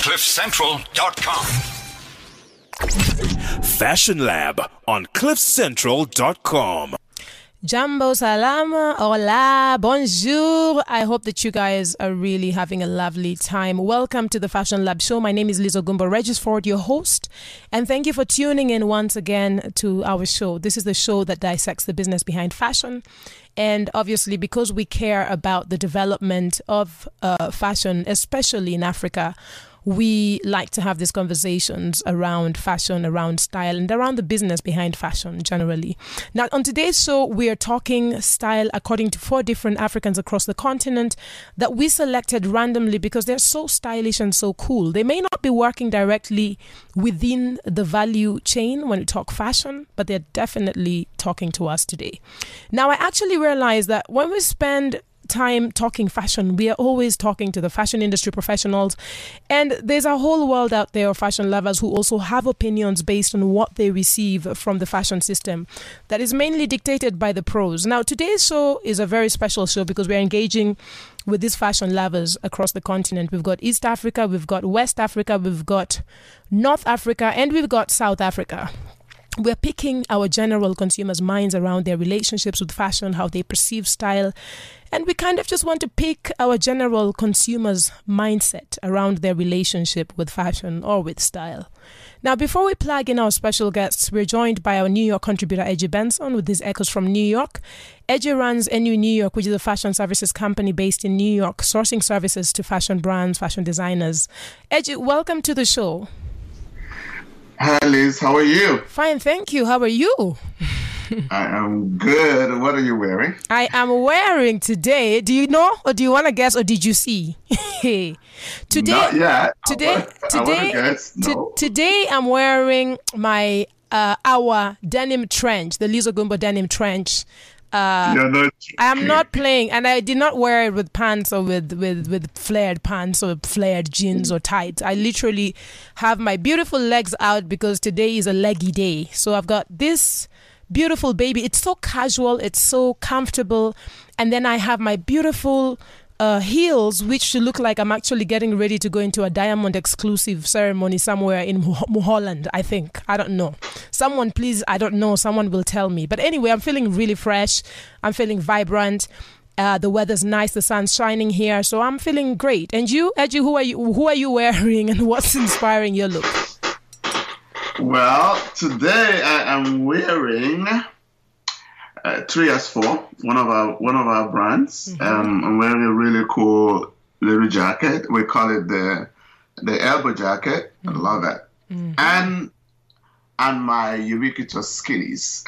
CliffCentral.com. Fashion Lab on CliffCentral.com. Jambo, salama, hola, bonjour. I hope that you guys are really having a lovely time. Welcome to the Fashion Lab show. My name is Liz Ogumbo Regis Ford, your host. And thank you for tuning in once again to our show. This is the show that dissects the business behind fashion. And obviously, because we care about the development of fashion, especially in Africa, we like to have these conversations around fashion, around style, and around the business behind fashion generally. Now, on today's show, we are talking style according to 4 different Africans across the continent that we selected randomly because they're so stylish and so cool. They may not be working directly within the value chain when we talk fashion, but they're definitely talking to us today. Now, I actually realized that when we spend time talking fashion, we are always talking to the fashion industry professionals, and there's a whole world out there of fashion lovers who also have opinions based on what they receive from the fashion system that is mainly dictated by the pros. Now, today's show is a very special show because we're engaging with these fashion lovers across the continent. We've got East Africa, we've got West Africa, we've got North Africa, and we've got South Africa. We're picking our general consumers' minds around their relationships with fashion, how they perceive style, and we kind of just want to pick our general consumers' mindset around their relationship with fashion or with style. Now, before we plug in our special guests, we're joined by our New York contributor, Edgy Benson, with these echoes from New York. Edgy runs NU New York, which is a fashion services company based in New York, sourcing services to fashion brands, fashion designers. Edgy, welcome to the show. Hi, Liz. How are you? Fine, thank you. How are you? I am good. What are you wearing? I am wearing today. Do you know, or do you want to guess, or did you see? Today, Not yet. Today, No. Today, I'm wearing my our denim trench, the Liz Ogumbo denim trench. I'm not playing, and I did not wear it with pants or with flared pants or flared jeans or tights. I literally have my beautiful legs out because today is a leggy day. So I've got this beautiful baby. It's so casual, it's so comfortable, and then I have my beautiful heels, which should look like I'm actually getting ready to go into a diamond exclusive ceremony somewhere in Holland, I think. I don't know. Someone, please, I don't know. Someone will tell me. But anyway, I'm feeling really fresh. I'm feeling vibrant. The weather's nice. The sun's shining here. So I'm feeling great. And you, Edgy, who are you wearing and what's inspiring your look? Well, today I am wearing 3S4, one of our brands. Mm-hmm. I'm wearing a really cool little jacket. We call it the elbow jacket. Mm-hmm. I love it. Mm-hmm. And my ubiquitous skinnies.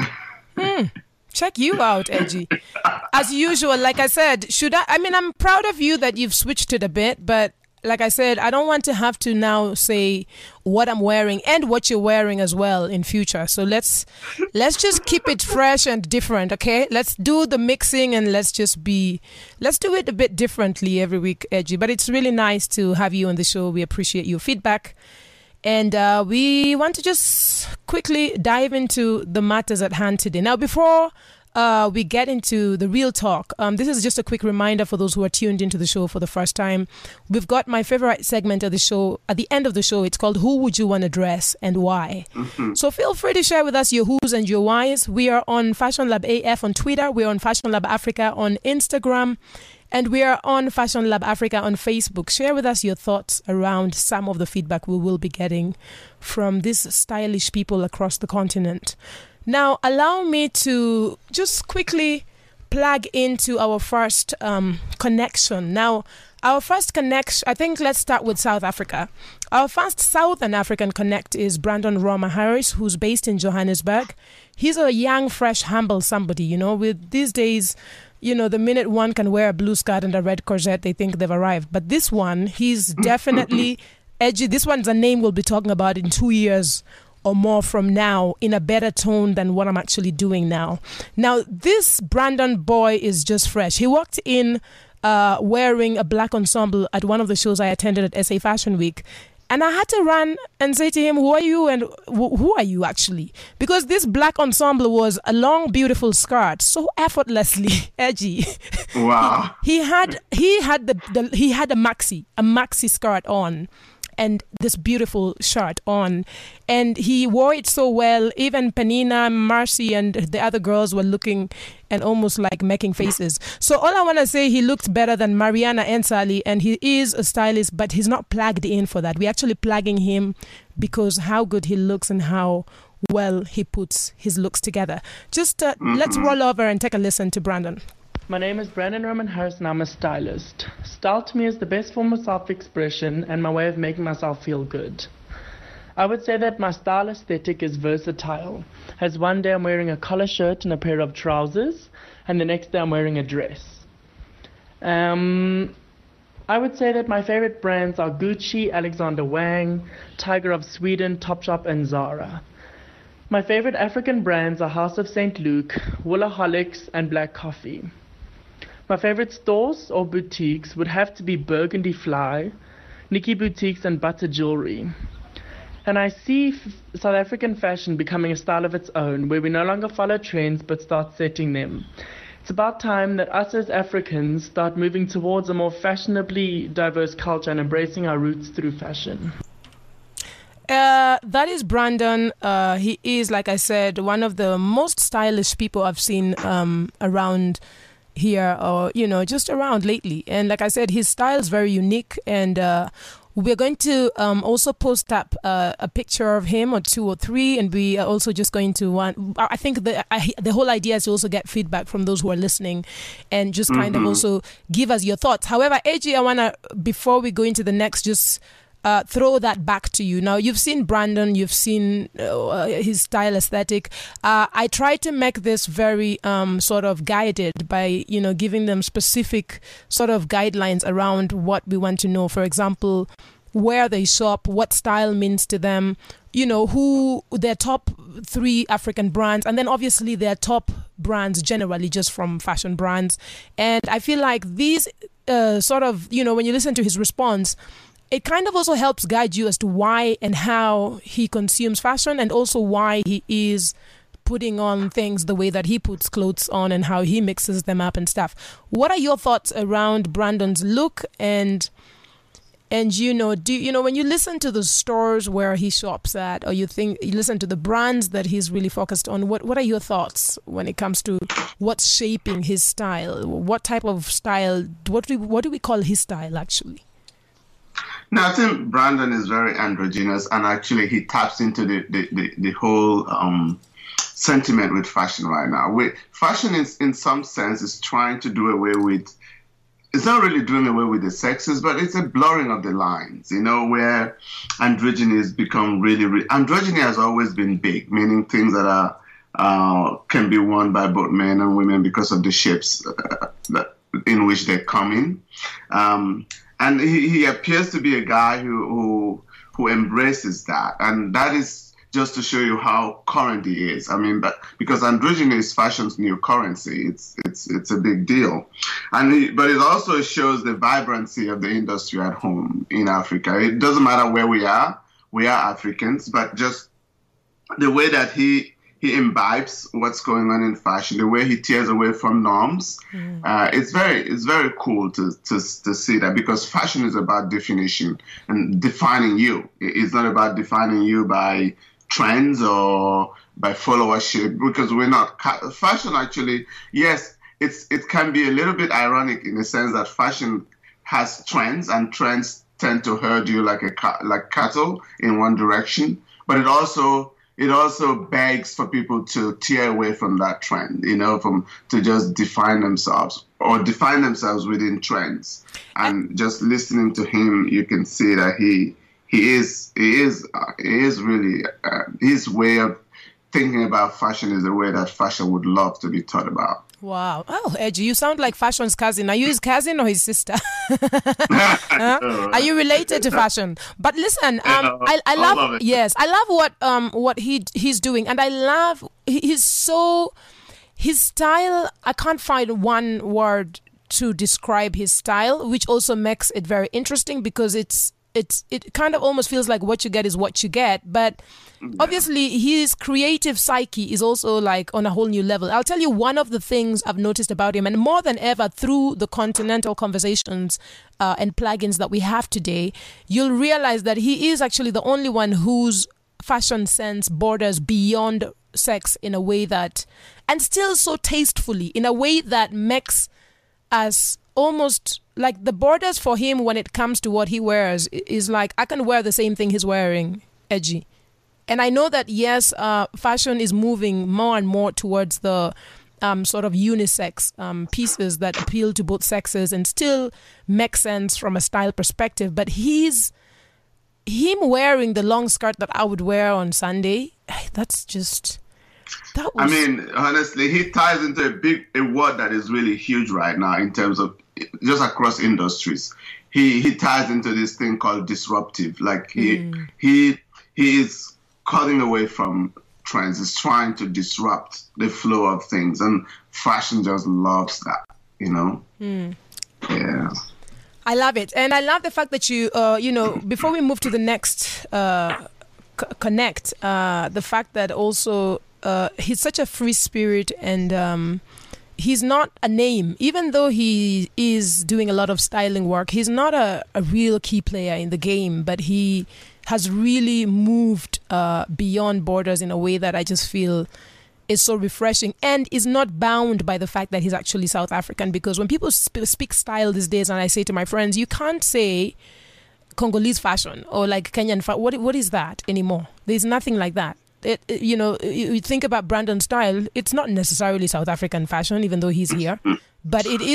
Check you out, Edgy. As usual, like I said, I'm proud of you that you've switched it a bit, but like I said, I don't want to have to now say what I'm wearing and what you're wearing as well in future. So let's just keep it fresh and different, okay? Let's do the mixing and let's do it a bit differently every week, Edgy. But it's really nice to have you on the show. We appreciate your feedback. And we want to just quickly dive into the matters at hand today. Now, before we get into the real talk, this is just a quick reminder for those who are tuned into the show for the first time. We've got my favorite segment of the show. At the end of the show, it's called Who Would You Want to Dress and Why? Mm-hmm. So feel free to share with us your who's and your whys. We are on Fashion Lab AF on Twitter. We're on Fashion Lab Africa on Instagram. And we are on Fashion Lab Africa on Facebook. Share with us your thoughts around some of the feedback we will be getting from these stylish people across the continent. Now, allow me to just quickly plug into our first connection. Now, our first connection, I think let's start with South Africa. Our first Southern African connect is Brandon Roma Harris, who's based in Johannesburg. He's a young, fresh, humble somebody, with these days, the minute one can wear a blue skirt and a red corset, they think they've arrived. But this one, he's definitely edgy. This one's a name we'll be talking about in 2 years or more from now in a better tone than what I'm actually doing now. Now, this Brandon boy is just fresh. He walked in wearing a black ensemble at one of the shows I attended at SA Fashion Week. And I had to run and say to him, who are you and who are you actually? Because this black ensemble was a long, beautiful skirt, so effortlessly edgy. Wow. he had a maxi skirt on. and this beautiful shirt on. And he wore it so well. Even Penina, Marcy, and the other girls were looking and almost like making faces. So all I want to say, he looked better than Mariana and Sally, and he is a stylist, but he's not plugged in for that. We're actually plugging him because how good he looks and how well he puts his looks together. Just let's roll over and take a listen to Brandon. My name is Brandon Roman Harris and I'm a stylist. Style to me is the best form of self-expression and my way of making myself feel good. I would say that my style aesthetic is versatile, as one day I'm wearing a collar shirt and a pair of trousers, and the next day I'm wearing a dress. I would say that my favorite brands are Gucci, Alexander Wang, Tiger of Sweden, Topshop, and Zara. My favorite African brands are House of St. Luke, Woolaholics, and Black Coffee. My favorite stores or boutiques would have to be Burgundy Fly, Nikki Boutiques, and Butter Jewelry. And I see South African fashion becoming a style of its own, where we no longer follow trends but start setting them. It's about time that us as Africans start moving towards a more fashionably diverse culture and embracing our roots through fashion. That is Brandon. He is, like I said, one of the most stylish people I've seen around here, or just around lately. And like I said, his style is very unique, and we're going to also post up a picture of him, or 2 or 3, and we are also just going to I think the whole idea is to also get feedback from those who are listening, and just kind of also give us your thoughts. However, AJ, I wanna, before we go into the next, just throw that back to you. Now, you've seen Brandon, you've seen his style aesthetic. I try to make this very sort of guided by, giving them specific sort of guidelines around what we want to know. For example, where they shop, what style means to them, who their top 3 African brands, and then obviously their top brands generally, just from fashion brands. And I feel like these sort of, when you listen to his response, it kind of also helps guide you as to why and how he consumes fashion, and also why he is putting on things the way that he puts clothes on and how he mixes them up and stuff. What are your thoughts around Brandon's look? And when you listen to the stores where he shops at, or you listen to the brands that he's really focused on, what are your thoughts when it comes to what's shaping his style? What type of style, what do we call his style actually? Now, I think Brandon is very androgynous, and actually he taps into the whole sentiment with fashion right now. Fashion is, in some sense, is trying to do away with, it's not really doing away with the sexes, but it's a blurring of the lines, where androgyny has become androgyny has always been big, meaning things that can be worn by both men and women because of the shapes in which they come in. And he appears to be a guy who embraces that, and that is just to show you how current he is. I mean, because androgyny is fashion's new currency. It's a big deal, but it also shows the vibrancy of the industry at home in Africa. It doesn't matter where we are Africans, but just the way that he imbibes what's going on in fashion, the way he tears away from norms. It's very cool to see that, because fashion is about definition and defining you. It's not about defining you by trends or by followership, because we're not. Fashion actually, yes, it can be a little bit ironic in the sense that fashion has trends, and trends tend to herd you like cattle in one direction, but it also begs for people to tear away from that trend, to just define themselves within trends. And just listening to him, you can see that he is really, his way of thinking about fashion is the way that fashion would love to be thought about. Wow. Oh, Edgy, you sound like fashion's cousin. Are you his cousin or his sister? Are you related to fashion? But listen, I love yes, I love what he's doing, and I love his style. I can't find one word to describe his style, which also makes it very interesting, because it's it kind of almost feels like what you get is what you get. But obviously his creative psyche is also like on a whole new level. I'll tell you one of the things I've noticed about him, and more than ever through the Continental Conversations and plugins that we have today, you'll realize that he is actually the only one whose fashion sense borders beyond sex in a way that, and still so tastefully, in a way that makes us almost like the borders for him when it comes to what he wears is like, I can wear the same thing he's wearing, edgy. And I know that, yes, fashion is moving more and more towards the sort of unisex pieces that appeal to both sexes and still make sense from a style perspective. But him wearing the long skirt that I would wear on Sunday, that's just... I mean, honestly, he ties into a word that is really huge right now in terms of just across industries. He ties into this thing called disruptive. Like he is cutting away from trends. He's trying to disrupt the flow of things, and fashion just loves that. Yeah. I love it, and I love the fact that you before we move to the next connect, the fact that also. He's such a free spirit, and he's not a name. Even though he is doing a lot of styling work, he's not a real key player in the game, but he has really moved beyond borders in a way that I just feel is so refreshing, and is not bound by the fact that he's actually South African. Because when people speak style these days, and I say to my friends, you can't say Congolese fashion or like Kenyan fashion. What is that anymore? There's nothing like that. You think about Brandon's style, it's not necessarily South African fashion, even though he's here, but it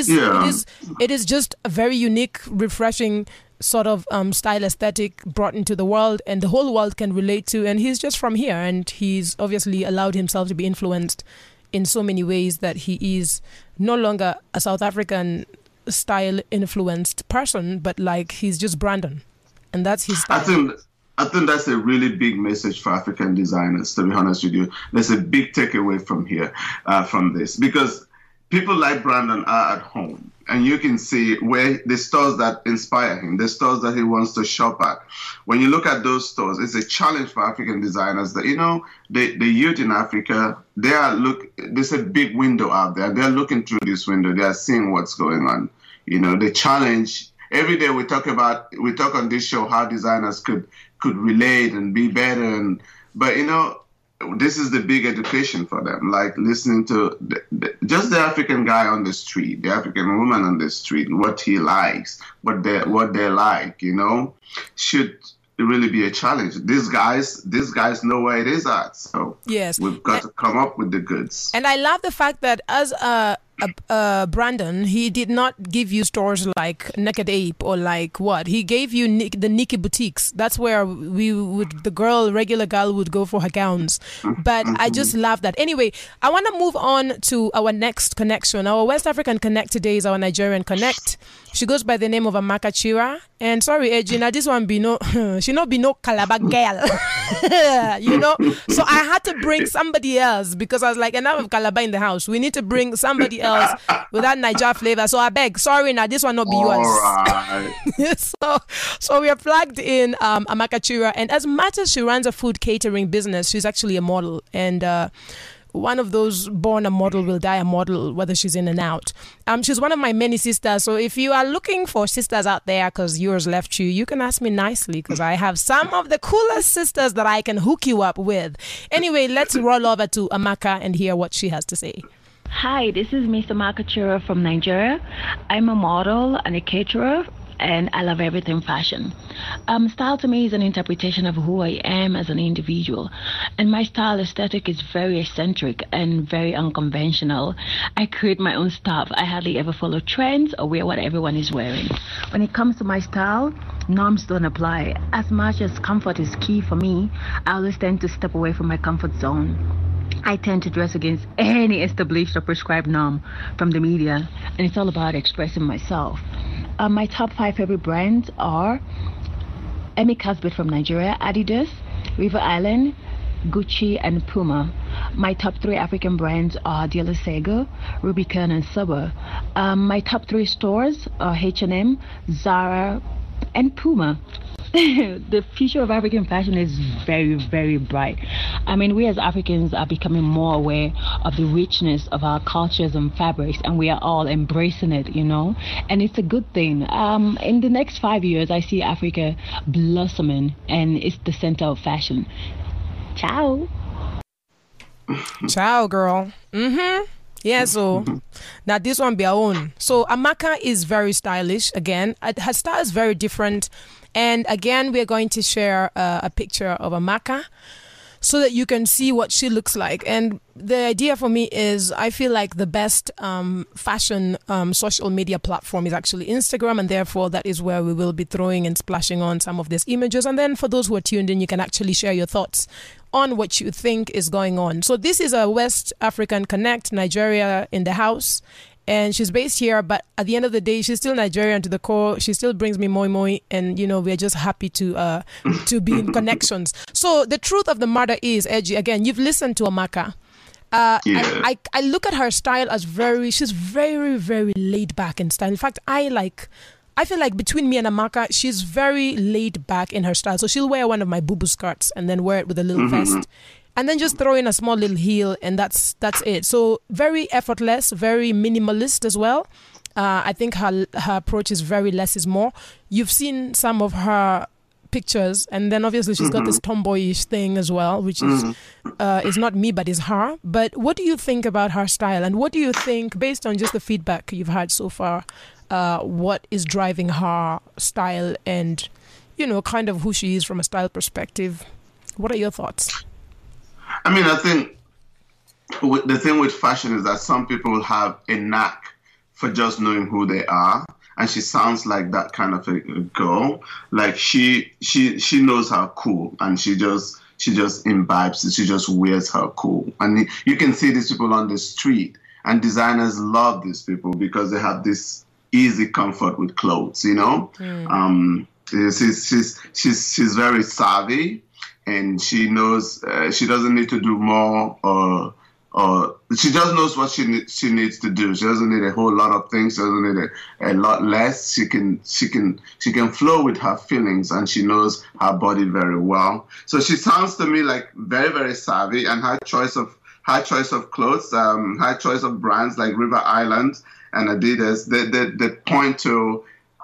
is just a very unique, refreshing sort of style aesthetic brought into the world, and the whole world can relate to. And he's just from here, and he's obviously allowed himself to be influenced in so many ways that he is no longer a South African style influenced person, but like he's just Brandon, and that's his style. I think that's a really big message for African designers, to be honest with you. There's a big takeaway from here, from this, because people like Brandon are at home, and you can see where the stores that inspire him, the stores that he wants to shop at. When you look at those stores, it's a challenge for African designers that, the youth in Africa, there's a big window out there. They're looking through this window. They are seeing what's going on. The challenge. Every day we talk on this show how designers could relate and be better, but this is the big education for them. Like listening to just the African guy on the street, the African woman on the street, what he likes, what they like, should really be a challenge. These guys know where it is at, so yes, we've got to come up with the goods. And I love the fact that as Brandon, he did not give you stores like Naked Ape or like what. He gave you the Nikki boutiques. That's where regular girl would go for her gowns. But I just love that. Anyway, I want to move on to our next connection. Our West African Connect today is our Nigerian Connect. She goes by the name of Amaka Chira. And sorry, Edgina, this one she not be no Calabar girl. So I had to bring somebody else because I was like, enough of Calabar in the house. We need to bring somebody else with that Niger flavor. So I beg, sorry, now this one not be yours. Right. so we are plugged in Amaka Chira, and as much as she runs a food catering business, she's actually a model, and one of those born a model will die a model, whether she's in and out. She's one of my many sisters, so if you are looking for sisters out there because yours left you can ask me nicely because I have some of the coolest sisters that I can hook you up with. Anyway, let's roll over to Amaka and hear what she has to say. Hi, this is Miss Amaka Chira from Nigeria. I'm a model and a caterer, and I love everything fashion. Style to me is an interpretation of who I am as an individual, and my style aesthetic is very eccentric and very unconventional. I create my own stuff. I hardly ever follow trends or wear what everyone is wearing. When it comes to my style, norms don't apply. As much as comfort is key for me, I always tend to step away from my comfort zone. I tend to dress against any established or prescribed norm from the media, and it's all about expressing myself. My top 5 favorite brands are Emmy Casbet from Nigeria, Adidas, River Island, Gucci, and Puma. My top 3 African brands are De La Sego, Rubicon, and Saba. My top 3 stores are H&M, Zara, and Puma. the future of African fashion is very, very bright. I mean, we as Africans are becoming more aware of the richness of our cultures and fabrics, and we are all embracing it, you know, and it's a good thing. In the next 5 years, I see Africa blossoming, and it's the center of fashion. Ciao. Ciao, girl. Yeah, so now this one be our own. So Amaka is very stylish. Again, her style is very different. And again, we're going to share a picture of Amaka so that you can see what she looks like. And the idea for me is I feel like the best fashion social media platform is actually Instagram. And therefore, that is where we will be throwing and splashing on some of these images. And then for those who are tuned in, you can actually share your thoughts on what you think is going on. So this is a West African Connect, Nigeria in the house. And she's based here, but at the end of the day, she's still Nigerian to the core. She still brings me moi moi, and we're just happy to be in connections. So the truth of the matter is, Edgy, again, you've listened to Amaka. I look at her style as she's very, very laid back in style. In fact, I feel like between me and Amaka, she's very laid back in her style. So she'll wear one of my boo-boo skirts and then wear it with a little vest. And then just throw in a small little heel, and that's it. So very effortless, very minimalist as well. I think her approach is very less is more. You've seen some of her pictures, and then obviously she's got this tomboyish thing as well, which is not me, but is her. But what do you think about her style? And what do you think, based on just the feedback you've had so far, what is driving her style and, kind of who she is from a style perspective? What are your thoughts? I mean, I think the thing with fashion is that some people have a knack for just knowing who they are, and she sounds like that kind of a girl. Like she knows her cool, and she just imbibes it. She just wears her cool, and you can see these people on the street, and designers love these people because they have this easy comfort with clothes. She's very savvy. And she knows she doesn't need to do more, or she just knows what she needs to do. She doesn't need a whole lot of things. She doesn't need a lot less. She can flow with her feelings, and she knows her body very well. So she sounds to me like very, very savvy, and her choice of clothes, her choice of brands like River Island and Adidas, they point to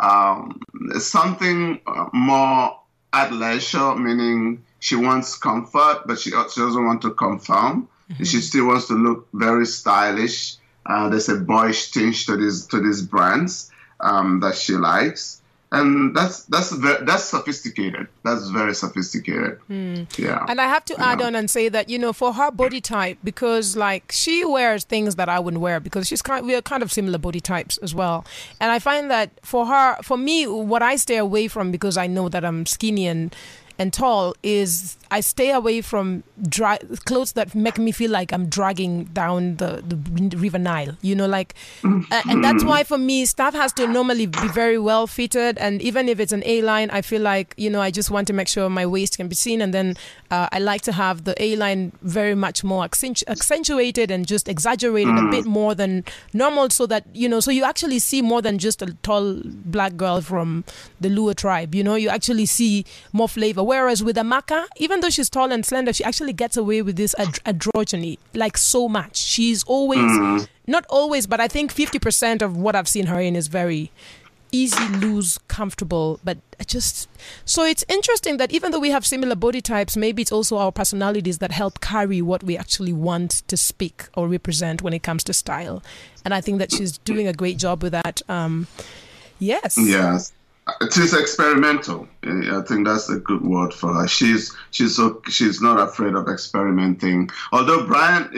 something more at leisure, meaning she wants comfort, but she doesn't want to conform. She still wants to look very stylish. There's a boyish tinge to these brands that she likes, and that's sophisticated. That's very sophisticated. Yeah. And I have to add on and say that for her body type, because like she wears things that I wouldn't wear because we are kind of similar body types as well. And I find that for me, what I stay away from, because I know that I'm skinny and tall, is I stay away from clothes that make me feel like I'm dragging down the River Nile, and that's why for me, stuff has to normally be very well fitted. And even if it's an A-line, I feel like, I just want to make sure my waist can be seen. And then I like to have the A-line very much more accentuated and just exaggerated a bit more than normal, so that, so you actually see more than just a tall black girl from the Luo tribe, you actually see more flavor. Whereas with Amaka, even though she's tall and slender, she actually gets away with this androgyny, like so much. She's always, not always, but I think 50% of what I've seen her in is very easy, loose, comfortable. But so it's interesting that even though we have similar body types, maybe it's also our personalities that help carry what we actually want to speak or represent when it comes to style. And I think that she's doing a great job with that. Yes. Yes. She's experimental. I think that's a good word for her. She's not afraid of experimenting. Although Brandon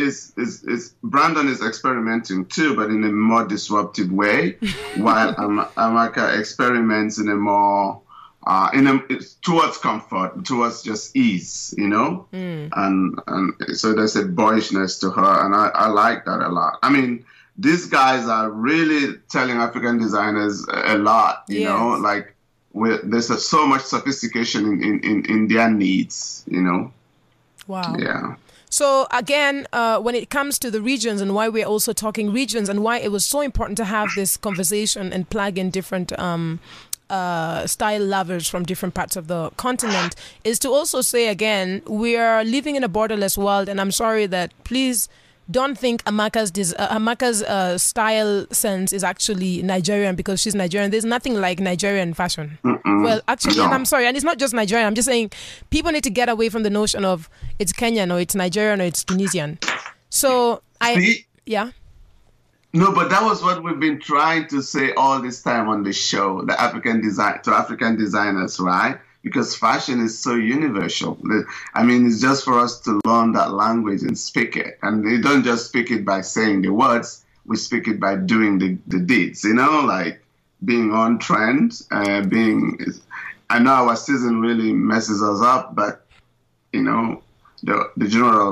is experimenting too, but in a more disruptive way, while Amaka experiments in a more towards comfort, towards just ease, and so there's a boyishness to her, and I like that a lot. I mean, these guys are really telling African designers a lot, you know, like there's so much sophistication in their needs, Wow. Yeah. So again, when it comes to the regions and why we're also talking regions and why it was so important to have this conversation and plug in different style lovers from different parts of the continent is to also say again, we are living in a borderless world, and I'm sorry that please don't think Amaka's style sense is actually Nigerian because she's Nigerian. There's nothing like Nigerian fashion. Well, actually, No. and I'm sorry, and it's not just Nigerian. I'm just saying people need to get away from the notion of it's Kenyan or it's Nigerian or it's Tunisian. So See? yeah. No, but that was what we've been trying to say all this time on the show, the African designers, right? Because fashion is so universal. I mean, it's just for us to learn that language and speak it. And we don't just speak it by saying the words, we speak it by doing the deeds, you know, like being on trend, I know our season really messes us up, but, you know, the general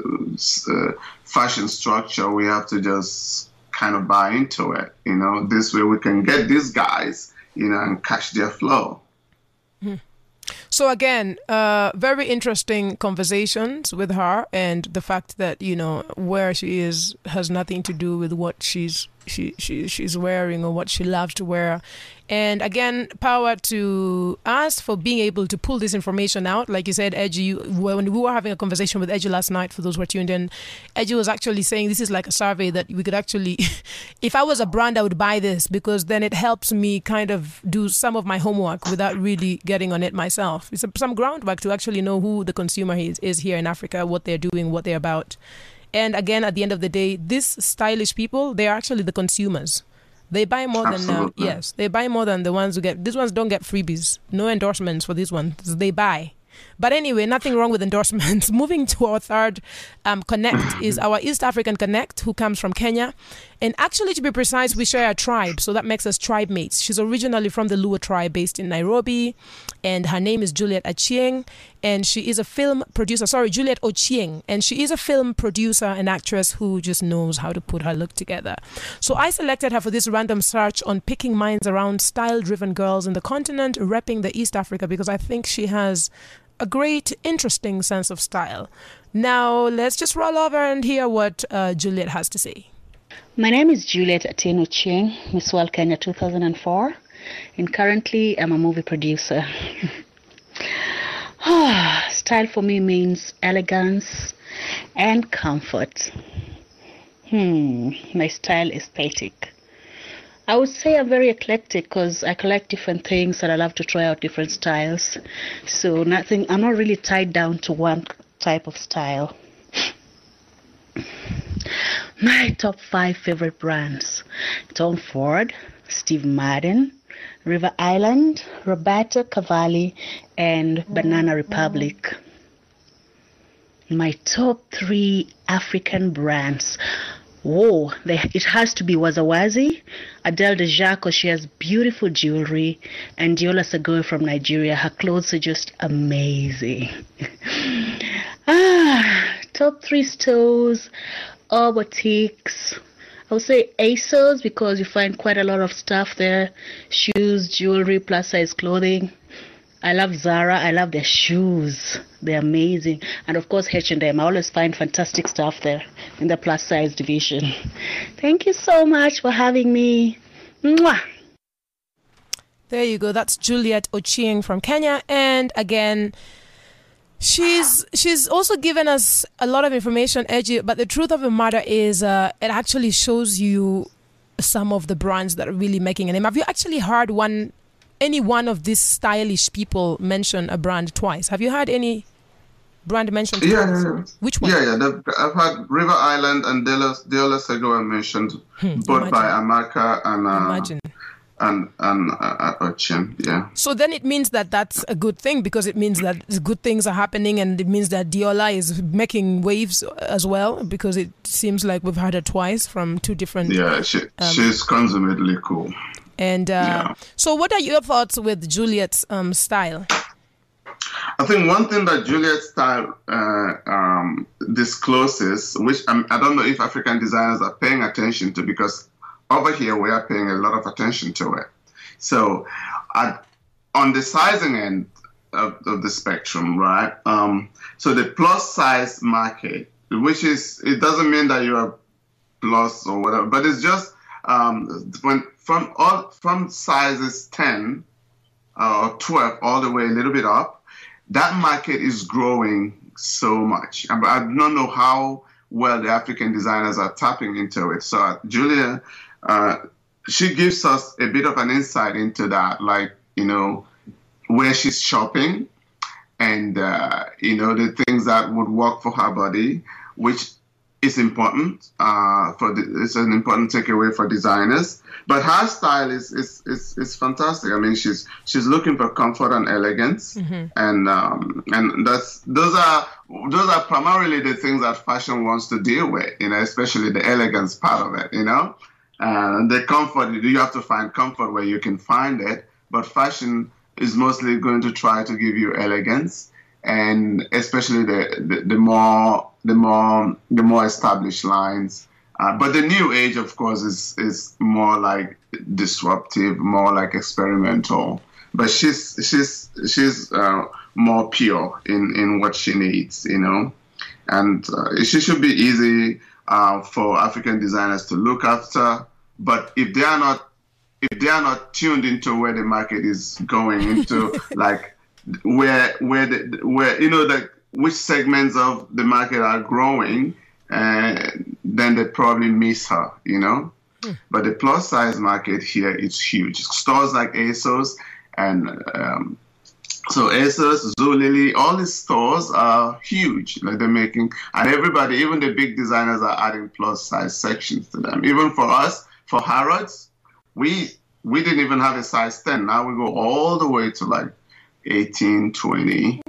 fashion structure, we have to just kind of buy into it, you know. This way we can get these guys, you know, and catch their flow. So again, very interesting conversations with her, and the fact that, you know, where she is has nothing to do with what she's wearing or what she loves to wear. And again, power to us for being able to pull this information out. Like you said, Edgy, when we were having a conversation with Edgy last night, for those who are tuned in, Edgy was actually saying this is like a survey that we could actually, if I was a brand, I would buy this because then it helps me kind of do some of my homework without really getting on it myself. It's some groundwork to actually know who the consumer is here in Africa, what they're doing, what they're about. And again, at the end of the day, these stylish people, they are actually the consumers. They buy more than, yes, they buy more than the ones who get, these ones don't get freebies. No endorsements for these ones. They buy. But anyway, nothing wrong with endorsements. Moving to our third connect is our East African connect, who comes from Kenya. And actually, to be precise, we share a tribe, so that makes us tribe mates. She's originally from the Luo tribe based in Nairobi, and her name is Juliet Ochieng, and she is a film producer. Sorry, Juliet Ochieng, and she is a film producer and actress who just knows how to put her look together. So I selected her for this random search on picking minds around style-driven girls in the continent, repping the East Africa, because I think she has a great, interesting sense of style. Now, let's just roll over and hear what Juliet has to say. My name is Juliet Atieno Ochieng, Miss World Kenya 2004, and currently I'm a movie producer. Style for me means elegance and comfort. My style is aesthetic. I would say I'm very eclectic because I collect different things and I love to try out different styles. So I'm not really tied down to one type of style. My top 5 favorite brands: Tom Ford, Steve Madden, River Island, Roberto Cavalli, and Banana Republic. My top 3 African brands. It has to be Wazawazi, Adele Deja, because she has beautiful jewelry, and Diola Sagoe from Nigeria. Her clothes are just amazing. Top 3 stores or boutiques. I would say ASOS because you find quite a lot of stuff there. Shoes, jewelry, plus size clothing. I love Zara. I love their shoes. They're amazing. And of course H&M. I always find fantastic stuff there in the plus size division. Thank you so much for having me. Mwah! There you go. That's Juliet Ochieng from Kenya. And again, she's also given us a lot of information, Edgy, but the truth of the matter is it actually shows you some of the brands that are really making a name. Have you actually heard any one of these stylish people mention a brand twice? Have you had any brand mentioned twice? Yeah. Which one? Yeah. I've had River Island and Diola Sagoe mentioned, both by Amaka and Ochieng, yeah. So then it means that that's a good thing, because it means that good things are happening, and it means that Diola is making waves as well, because it seems like we've had her twice from 2 different... Yeah, she's consummately cool. And so what are your thoughts with Juliet's style? I think one thing that Juliet's style discloses, which I don't know if African designers are paying attention to, because over here we are paying a lot of attention to it. So on the sizing end of the spectrum, right? So the plus size market, which is, it doesn't mean that you're plus or whatever, but it's just from sizes 10 or 12 all the way a little bit up. That market is growing so much. I don't know how well the African designers are tapping into it. So Julia, she gives us a bit of an insight into that, like, where she's shopping and, the things that would work for her body, which is important. It's an important takeaway for designers. But her style is fantastic. I mean, she's looking for comfort and elegance, and those are primarily the things that fashion wants to deal with. Especially the elegance part of it. The comfort, you have to find comfort where you can find it. But fashion is mostly going to try to give you elegance, and especially the more established lines. But the new age, of course, is more like disruptive, more like experimental. But she's more pure in what she needs, and she should be easy for African designers to look after. But if they are not tuned into where the market is going into, like where which segments of the market are growing, then they probably miss her, But the plus size market here is huge. Stores like ASOS and so ASOS, Zulily, all these stores are huge. Like they're making, and everybody, even the big designers, are adding plus size sections to them. Even for us, for Harrods, we didn't even have a size 10. Now we go all the way to like 18, 20,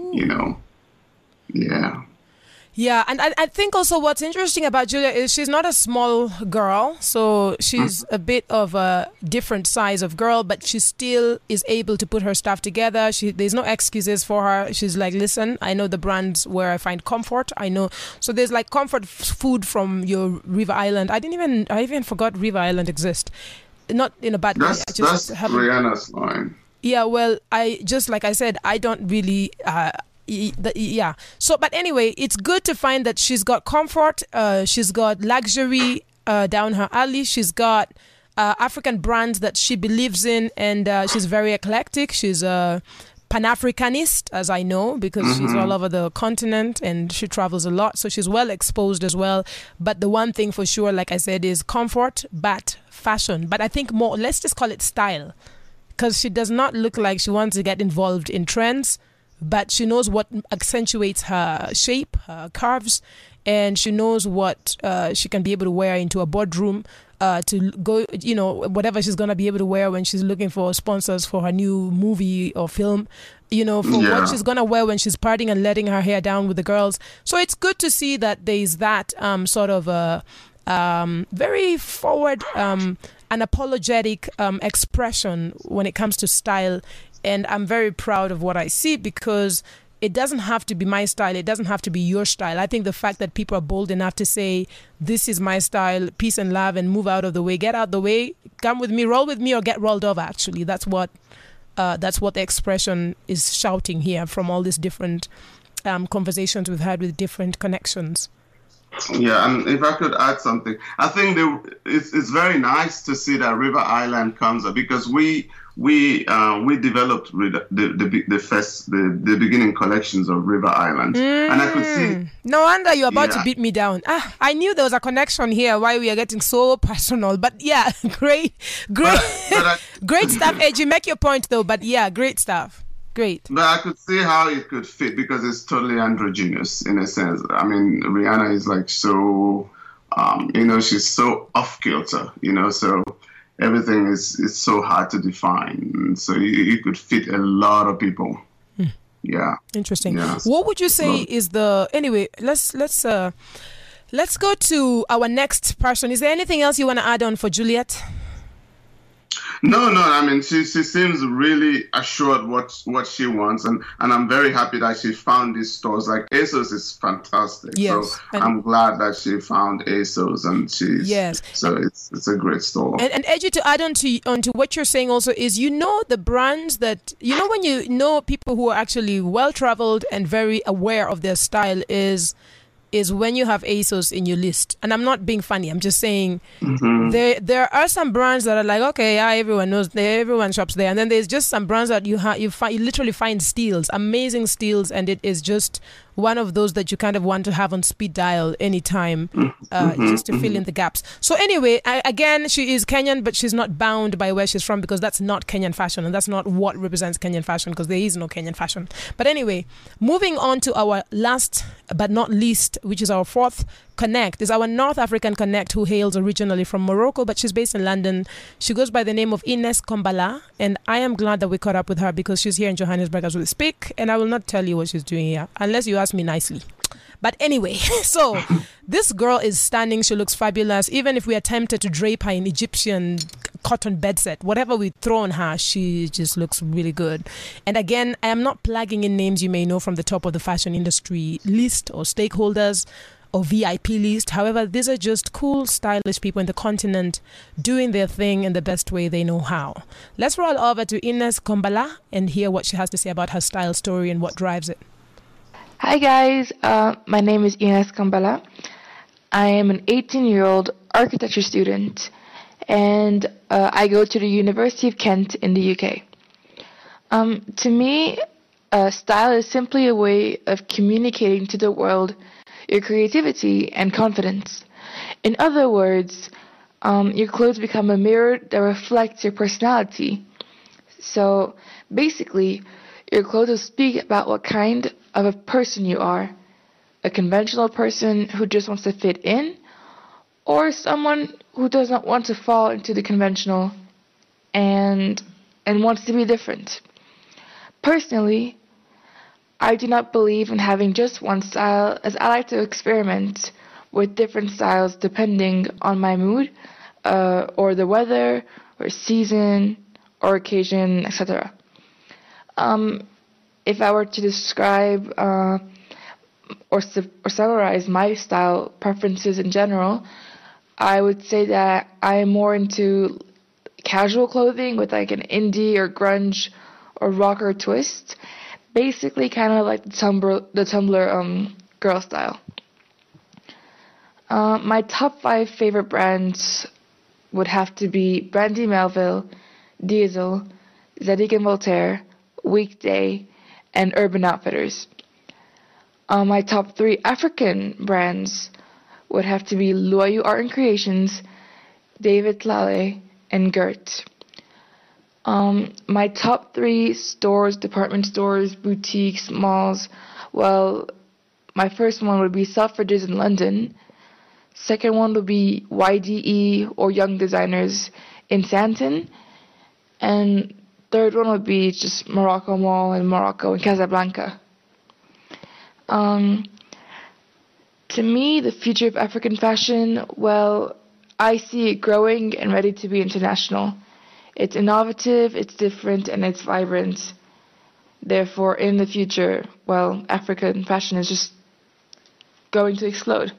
Yeah. Yeah, and I think also what's interesting about Julia is she's not a small girl, so she's a bit of a different size of girl, but she still is able to put her stuff together. There's no excuses for her. She's like, listen, I know the brands where I find comfort. I know, so there's like comfort food from your River Island. I even forgot River Island exists. Not in a bad way. That's Rihanna's line. Yeah, well, like I said, I don't really. Yeah. So, but anyway, it's good to find that she's got comfort. She's got luxury down her alley. She's got African brands that she believes in, and she's very eclectic. She's a Pan-Africanist, as I know, because she's all over the continent and she travels a lot. So she's well exposed as well. But the one thing for sure, like I said, is comfort, but fashion. But I think more, let's just call it style, because she does not look like she wants to get involved in trends. But she knows what accentuates her shape, her curves, and she knows what she can be able to wear into a boardroom to go, whatever she's going to be able to wear when she's looking for sponsors for her new movie or film, what she's going to wear when she's partying and letting her hair down with the girls. So it's good to see that there's that sort of very forward and apologetic expression when it comes to style. And I'm very proud of what I see, because it doesn't have to be my style. It doesn't have to be your style. I think the fact that people are bold enough to say, this is my style, peace and love, and move out of the way, get out the way, come with me, roll with me, or get rolled over, actually. That's what the expression is shouting here from all these different conversations we've had with different connections. Yeah, and if I could add something, I think it's very nice to see that River Island comes up, because we developed the beginning collections of River Island, and I could see. No wonder you're about to beat me down. I knew there was a connection here. Why we are getting so personal? But yeah, great stuff, AG. Make your point though. But yeah, great stuff. Great. But I could see how it could fit, because it's totally androgynous in a sense. I mean, Rihanna is like so, she's so off kilter, so everything is so hard to define. So you could fit a lot of people. Yeah. Interesting. Yeah. What would you say is anyway, let's go to our next person. Is there anything else you want to add on for Juliet? No. I mean, she seems really assured what she wants, and I'm very happy that she found these stores. Like ASOS is fantastic. Yes, so I'm glad that she found ASOS, and it's a great store. And Edgy, to add on to what you're saying also is, the brands that when you know people who are actually well traveled and very aware of their style is is when you have ASOS in your list. And I'm not being funny. I'm just saying there are some brands that are like, okay, yeah, everyone knows, everyone shops there. And then there's just some brands that you literally find steals, amazing steals, and it is just one of those that you kind of want to have on speed dial anytime, just to fill in the gaps. So anyway, again, she is Kenyan, but she's not bound by where she's from, because that's not Kenyan fashion, and that's not what represents Kenyan fashion, because there is no Kenyan fashion. But anyway, moving on to our last but not least, which is our fourth connect, is our North African connect, who hails originally from Morocco, but she's based in London. She goes by the name of Ines Kombala, and I am glad that we caught up with her, because she's here in Johannesburg as we speak, and I will not tell you what she's doing here unless you ask me nicely. But anyway, so this girl is stunning. She looks fabulous. Even if we are tempted to drape her in Egyptian cotton bed set, whatever we throw on her, she just looks really good. And again, I am not plugging in names you may know from the top of the fashion industry list or stakeholders or VIP list. However, these are just cool, stylish people in the continent doing their thing in the best way they know how. Let's roll over to Ines Kombala and hear what she has to say about her style story and what drives it. Hi guys, my name is Ines Kombala. I am an 18-year-old architecture student, and I go to the University of Kent in the UK. To me, style is simply a way of communicating to the world your creativity and confidence. In other words, your clothes become a mirror that reflects your personality. So basically, your clothes will speak about what kind of a person you are. A conventional person who just wants to fit in, or someone who does not want to fall into the conventional and wants to be different. Personally, I do not believe in having just one style, as I like to experiment with different styles depending on my mood, or the weather, or season, or occasion, etc. If I were to describe or summarize my style preferences in general, I would say that I am more into casual clothing with like an indie or grunge or rocker twist. Basically, kind of like the Tumblr girl style. My top 5 favorite brands would have to be Brandy Melville, Diesel, Zadig & Voltaire, Weekday, and Urban Outfitters. My top 3 African brands would have to be Loyu Art and Creations, David Lale, and Gert. My top 3 stores, department stores, boutiques, malls, well, my first one would be Selfridges in London. Second one would be YDE or Young Designers in Sandton. And third one would be just Morocco Mall in Morocco in Casablanca. To me, the future of African fashion, well, I see it growing and ready to be international. It's innovative, it's different, and it's vibrant. Therefore, in the future, well, African fashion is just going to explode.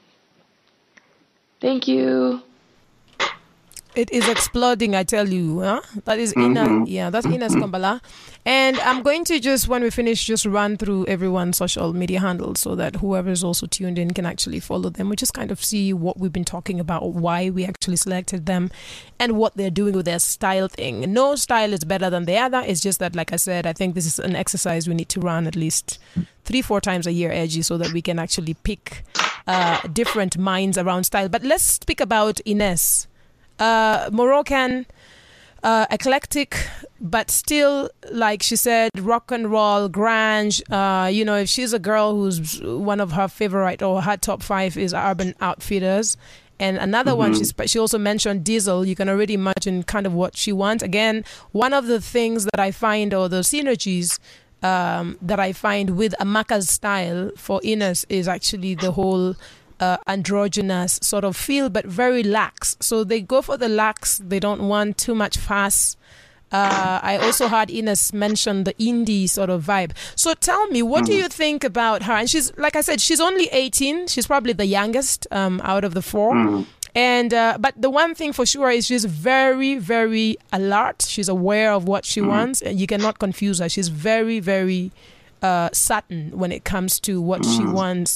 Thank you. It is exploding, I tell you. Huh? That is Ines. Yeah, that's Ines Kombala. And I'm going to just, when we finish, just run through everyone's social media handles so that whoever is also tuned in can actually follow them. We just kind of see what we've been talking about, why we actually selected them, and what they're doing with their style thing. No style is better than the other. It's just that, like I said, I think this is an exercise we need to run at least 3-4 times a year, Edgy, so that we can actually pick different minds around style. But let's speak about Ines. Moroccan, eclectic, but still, like she said, rock and roll, grunge. If she's a girl who's one of her favorite or her top 5 is Urban Outfitters, and another one she also mentioned Diesel. You can already imagine kind of what she wants. Again, one of the things that I find, or the synergies that I find with Amaka's style for Ines, is actually the whole androgynous sort of feel, but very lax. So they go for the lax. They don't want too much fuss. I also heard Ines mention the indie sort of vibe. So tell me, what do you think about her? And she's, like I said, she's only 18. She's probably the youngest out of the 4. And but the one thing for sure is she's very, very alert. She's aware of what she wants, and you cannot confuse her. She's very, very certain when it comes to what she wants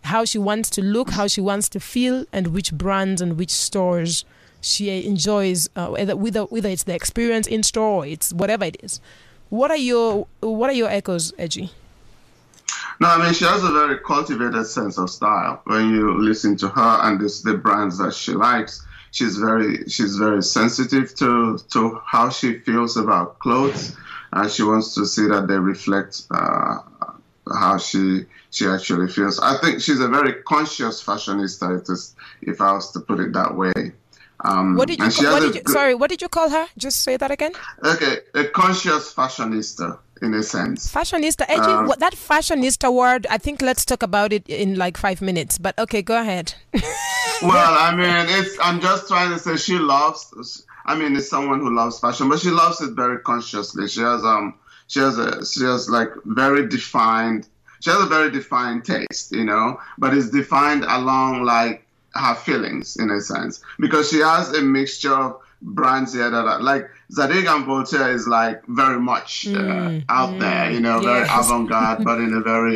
how she wants to look, how she wants to feel, and which brands and which stores she enjoys, whether it's the experience in store or it's whatever it is. What are your echoes, Edgy? No, I mean, she has a very cultivated sense of style. When you listen to her and the brands that she likes, she's very sensitive to how she feels about clothes, and she wants to see that they reflect how she actually feels. I think she's a very conscious fashionista, if I was to put it that way. What did you call her? Just say that again. Okay, a conscious fashionista, in a sense. Fashionista, Edgy, that fashionista word, I think let's talk about it in like 5 minutes. But okay, go ahead. Well, I mean, I'm just trying to say it's someone who loves fashion, but she loves it very consciously. She has like very defined. She has a very defined taste, but it's defined along like her feelings, in a sense, because she has a mixture of brands here that are like Zadig and Voltaire is like very much out there, very avant-garde, but in a very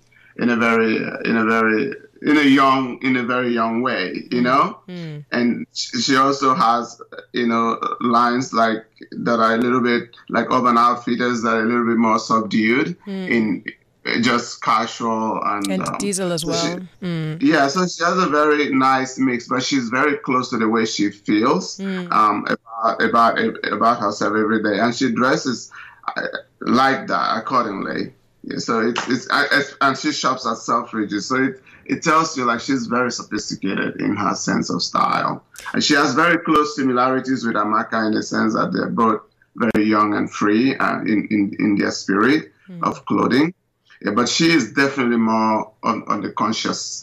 young way, And she also has, lines like that are a little bit like Urban Outfitters that are a little bit more subdued in just casual and Diesel as well. Yeah, so she has a very nice mix, but she's very close to the way she feels about herself every day, and she dresses like that accordingly. Yeah, so and she shops at Selfridges, so it tells you like she's very sophisticated in her sense of style, and she has very close similarities with Amaka in the sense that they're both very young and free in their spirit of clothing. Yeah, but she is definitely more on the conscious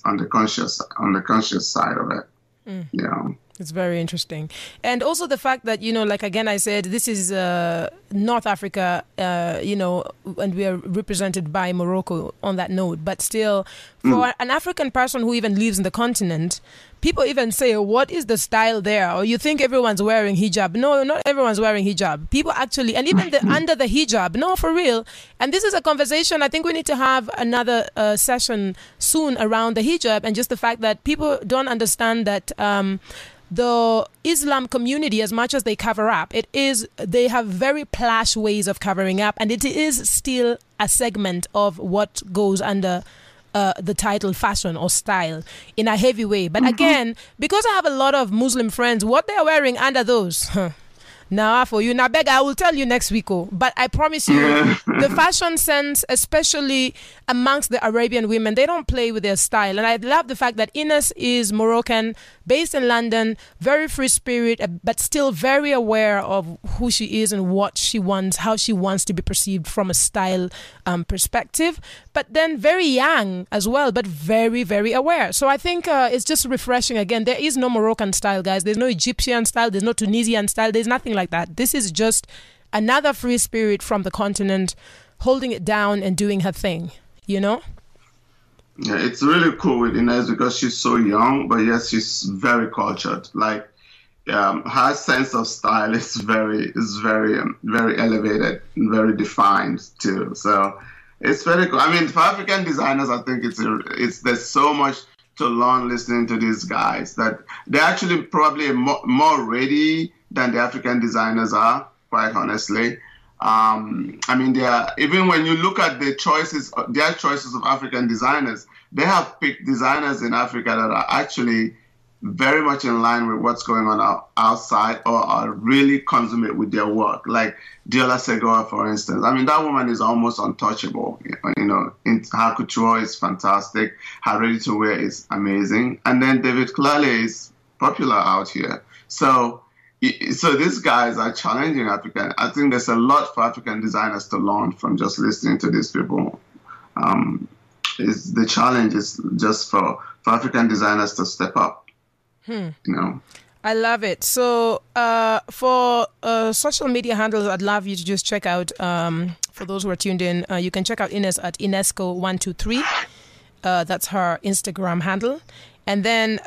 side of it. Yeah. It's very interesting. And also the fact that, like again, I said, this is North Africa, and we are represented by Morocco on that note. But still, for an African person who even lives in the continent, people even say, what is the style there? Or you think everyone's wearing hijab. No, not everyone's wearing hijab. People actually, and even under the hijab, no, for real. And this is a conversation, I think we need to have another session soon around the hijab, and just the fact that people don't understand that the Islam community, as much as they cover up, they have very plash ways of covering up, and it is still a segment of what goes under the title fashion or style in a heavy way. But again, because I have a lot of Muslim friends, what they are wearing under those, now for you, now beg, I will tell you next week. But I promise you, the fashion sense, especially amongst the Arabian women, they don't play with their style. And I love the fact that Ines is Moroccan, based in London, very free spirit, but still very aware of who she is and what she wants, how she wants to be perceived from a style perspective. But then very young as well, but very, very aware. So I think it's just refreshing. Again, there is no Moroccan style, guys. There's no Egyptian style. There's no Tunisian style. There's nothing like that. This is just another free spirit from the continent holding it down and doing her thing, Yeah, it's really cool with Ines because she's so young, but yes, she's very cultured. Like her sense of style is very elevated and very defined too. So it's very cool. I mean, for African designers, I think there's so much to learn listening to these guys that they're actually probably more ready than the African designers are, quite honestly. I mean, even when you look at their choices of African designers, they have picked designers in Africa that are actually very much in line with what's going on outside or are really consummate with their work. Like Diola Segura, for instance. I mean, that woman is almost untouchable. Her couture is fantastic. Her ready-to-wear is amazing. And then David Clale is popular out here. So these guys are challenging African. I think there's a lot for African designers to learn from just listening to these people. The challenge is just for African designers to step up. I love it. So for social media handles, I'd love you to just check out, for those who are tuned in, you can check out Ines at Inesco123. That's her Instagram handle. And then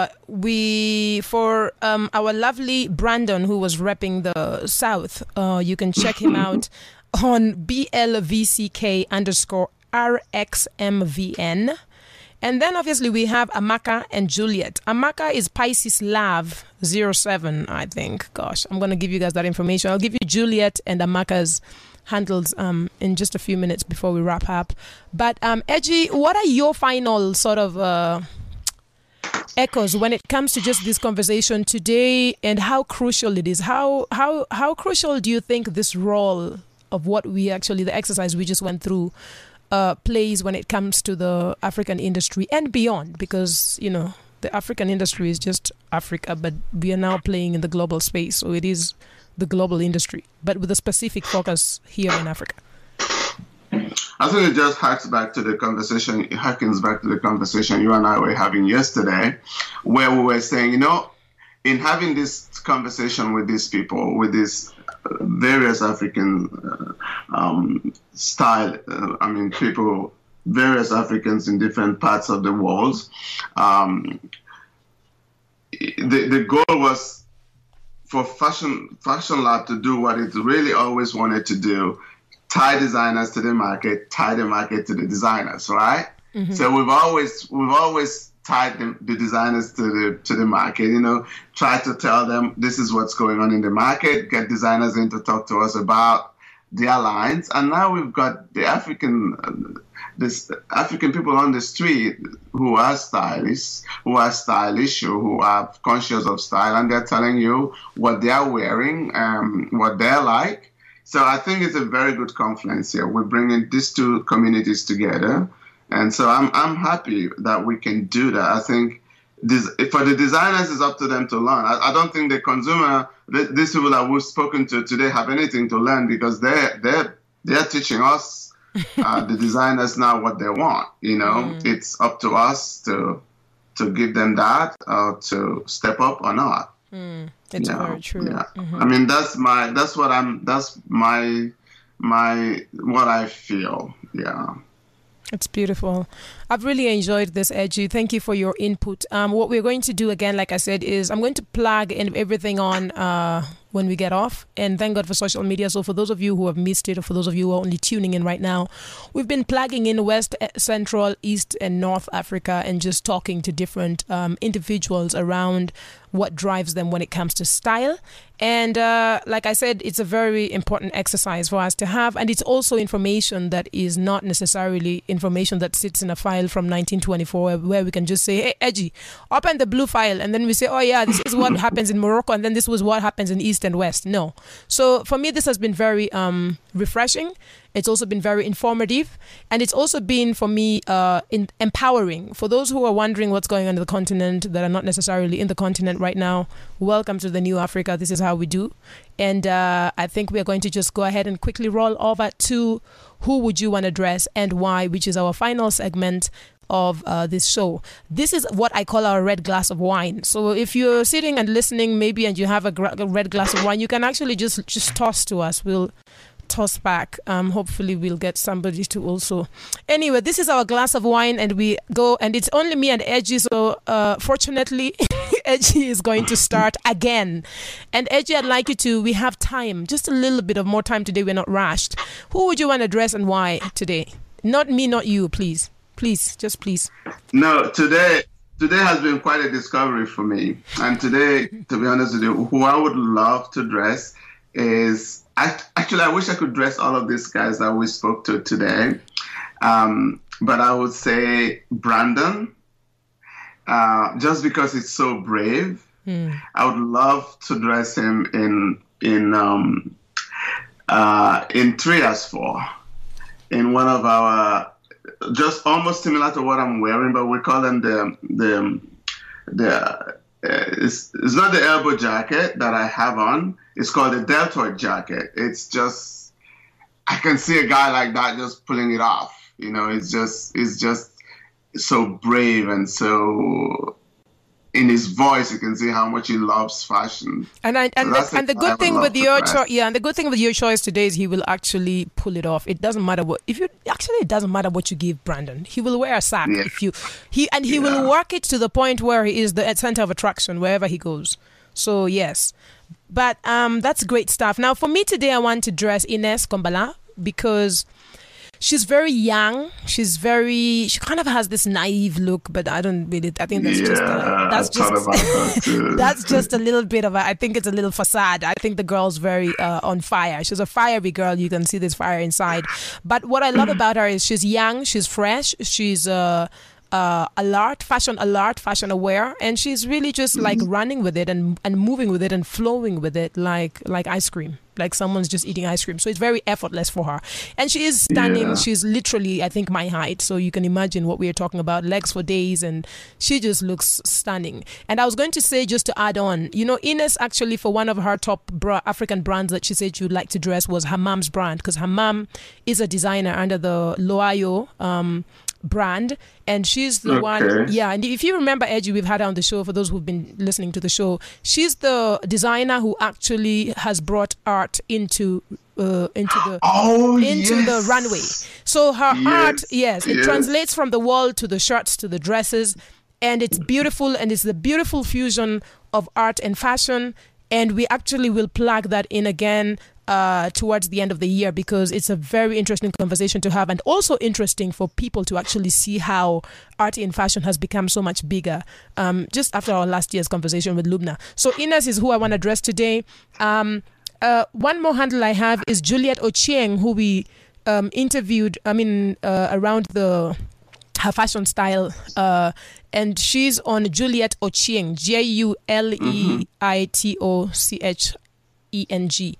for our lovely Brandon, who was repping the South, you can check him out on BLVCK_RXMVN. And then obviously we have Amaka and Juliet. Amaka is Pisces Lav 07, I think. Gosh, I'm going to give you guys that information. I'll give you Juliet and Amaka's handles in just a few minutes before we wrap up. But Edgy, what are your final sort of echoes when it comes to just this conversation today and how crucial it is? How crucial do you think this role of what we actually, the exercise we just went through, plays when it comes to the African industry and beyond? Because, you know, the African industry is just Africa, but we are now playing in the global space. So it is the global industry, but with a specific focus here in Africa. I think it just harkens back to the conversation you and I were having yesterday, where we were saying, you know, in having this conversation with these people, with these various African people, various Africans in different parts of the world, the goal was for Fashion Lab to do what it really always wanted to do: tie designers to the market, tie the market to the designers, right? Mm-hmm. So we've always tied the designers to the market, you know, try to tell them this is what's going on in the market, get designers in to talk to us about their lines. And now we've got the African people on the street who are stylish, who are conscious of style, and they're telling you what they're wearing, what they're like. So I think it's a very good confluence here. We're bringing these two communities together. And so I'm happy that we can do that. I think for the designers, it's up to them to learn. I don't think the consumer, these people that we've spoken to today, have anything to learn, because they're teaching us, the designers, now what they want. You know, It's up to us to give them that, to step up or not. It's very true. Yeah. Mm-hmm. I mean, that's what I feel. Yeah. It's beautiful. I've really enjoyed this, Edgy. Thank you for your input. What we're going to do again, like I said, is I'm going to plug in everything on when we get off. And thank God for social media. So for those of you who have missed it, or for those of you who are only tuning in right now, we've been plugging in West, Central, East, and North Africa, and just talking to different individuals around what drives them when it comes to style. And like I said, it's a very important exercise for us to have. And it's also information that is not necessarily information that sits in a file from 1924, where we can just say, hey, Edgy, open the blue file. And then we say, oh, yeah, this is what happens in Morocco. And then this was what happens in East and West. No. So for me, this has been very refreshing. It's also been very informative. And it's also been, for me, empowering. For those who are wondering what's going on in the continent, that are not necessarily in the continent right now, welcome to the new Africa. This is how we do. And I think we are going to just go ahead and quickly roll over to Who Would You Want to Dress and Why, which is our final segment of this show. This is what I call our red glass of wine. So if you're sitting and listening maybe and you have a red glass of wine, you can actually just toss to us. We'll toss back. Hopefully we'll get somebody to also. Anyway, this is our glass of wine, and we go, and it's only me and Edgy. So fortunately, Edgy is going to start again. And Edgy, I'd like you to, we have time, just a little bit of more time today. We're not rushed. Who would you want to dress and why today? Not me, not you, please. Please, just please. No, today has been quite a discovery for me. And today, to be honest with you, who I would love to dress is, actually, I wish I could dress all of these guys that we spoke to today. But I would say Brandon, just because he's so brave. I would love to dress him in 3as4, in one of our, just almost similar to what I'm wearing, but we call them it's not the elbow jacket that I have on. It's called a deltoid jacket. It's just, I can see a guy like that just pulling it off. You know, it's just so brave, and so in his voice you can see how much he loves fashion. And the good thing with your choice, and the good thing with your choice today is he will actually pull it off. It doesn't matter what it doesn't matter what you give Brandon. He will wear a sack if you he will work it to the point where he is the center of attraction wherever he goes. So yes. But that's great stuff. Now for me today, I want to dress Ines Kombala because she's very young. She kind of has this naive look, but I think that's just a little bit of I think it's a little facade. I think the girl's very on fire. She's a fiery girl. You can see this fire inside. But what I love about her is she's young, she's fresh, she's alert, fashion aware, and she's really just like running with it and moving with it and flowing with it like ice cream, like someone's just eating ice cream. So it's very effortless for her, and she is stunning. Yeah. She's literally, I think, my height, so you can imagine what we are talking about, legs for days, and she just looks stunning. And I was going to say, just to add on, Ines actually, for one of her top African brands that she said she would like to dress was her mom's brand, because her mom is a designer under the Loayo brand, and she's the one. And if you remember, Edgy, we've had her on the show. For those who've been listening to the show, she's the designer who actually has brought art into the runway. So her art, it translates from the wall to the shirts to the dresses, and it's beautiful, and it's the beautiful fusion of art and fashion. And we actually will plug that in again towards the end of the year, because it's a very interesting conversation to have, and also interesting for people to actually see how art in fashion has become so much bigger just after our last year's conversation with Lubna. So Ines is who I want to address today. One more handle I have is Juliet Ochieng, who we interviewed around her fashion style, and she's on Juliet Ochieng, JULEITOCHENG.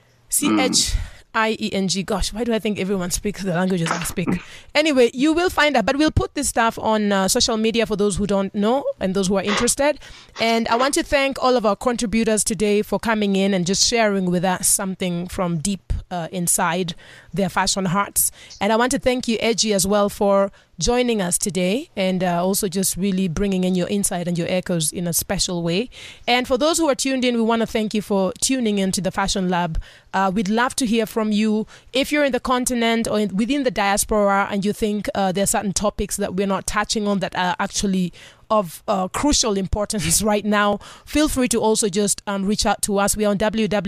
CHIENG. Gosh, why do I think everyone speaks the languages I speak? Anyway, you will find that, but we'll put this stuff on social media for those who don't know and those who are interested. And I want to thank all of our contributors today for coming in and just sharing with us something from deep inside their fashion hearts. And I want to thank you, Edgy, as well, for joining us today, and also just really bringing in your insight and your echoes in a special way. And for those who are tuned in, we want to thank you for tuning into the Fashion Lab. We'd love to hear from you. If you're in the continent or within the diaspora and you think there are certain topics that we're not touching on that are actually of crucial importance right now, feel free to also just reach out to us. We're on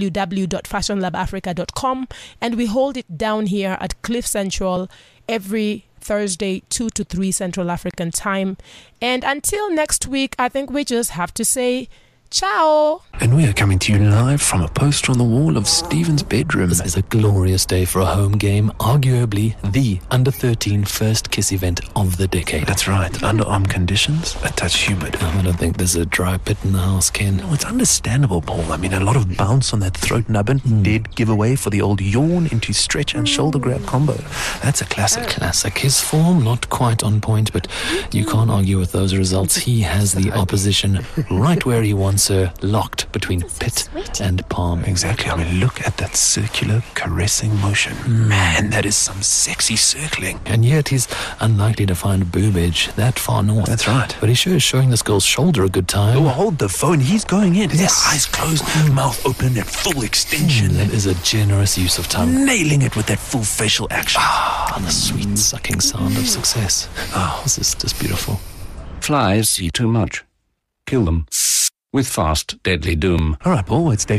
www.fashionlabafrica.com, and we hold it down here at Cliff Central every Thursday, 2 to 3 Central African time. And until next week, I think we just have to say ciao. And we are coming to you live from a poster on the wall of Stephen's bedroom. This is a glorious day for a home game, arguably the under-13 first kiss event of the decade. That's right. Underarm conditions, a touch humid. I don't think there's a dry pit in the house, Ken. No, it's understandable, Paul. I mean, a lot of bounce on that throat nubbin did give away for the old yawn into stretch and shoulder grab combo. That's a classic. Classic. His form, not quite on point, but you can't argue with those results. He has the opposition right where he wants her, locked between pit and palm. Exactly. I mean, look at that circular caressing motion. Man, that is some sexy circling. And yet he's unlikely to find boobage that far north. That's right. But he sure is showing this girl's shoulder a good time. Oh, hold the phone. He's going in. Yes. Eyes closed, mouth open at full extension. That is a generous use of tongue. Nailing it with that full facial action. And the sweet sucking sound of success. This is just beautiful. Flies see too much. Kill them. With fast, deadly doom. All right, Paul, it's day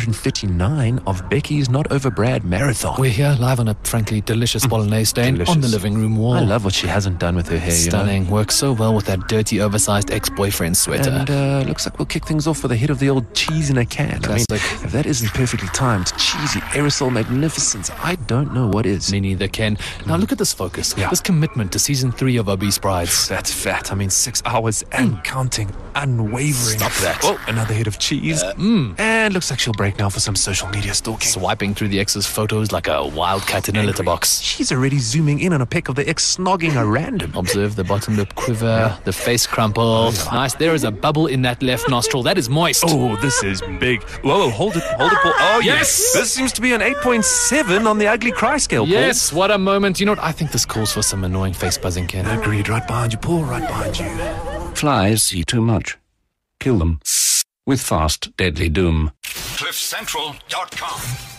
539 of Becky's Not Over Brad Marathon. We're here live on a frankly delicious bolognese stain on the living room wall. I love what she hasn't done with her hair. Stunning. Works so well with that dirty, oversized ex-boyfriend sweater. And looks like we'll kick things off with a hit of the old cheese in a can. Classic. I mean, if that isn't perfectly timed, cheesy aerosol magnificence, I don't know what is. Me neither, Ken. Now look at this focus. This commitment to season 3 of Obese Brides. That's fat. I mean, 6 hours and counting, unwavering. Stop that. Oh, another hit of cheese. And looks like she'll break now for some social media stalking. Swiping through the ex's photos like a wildcat in a litter box. She's already zooming in on a pic of the ex snogging a random. Observe the bottom lip quiver, the face crumple. Nice. There is a bubble in that left nostril. That is moist. Oh, this is big. Whoa, hold it, Paul. Oh, yes. This seems to be an 8.7 on the ugly cry scale, Paul. Yes, what a moment. You know what? I think this calls for some annoying face buzzing, Ken. Agreed. Right behind you, Paul. Right behind you. Flies see too much. Kill them. With fast, deadly doom. CliffCentral.com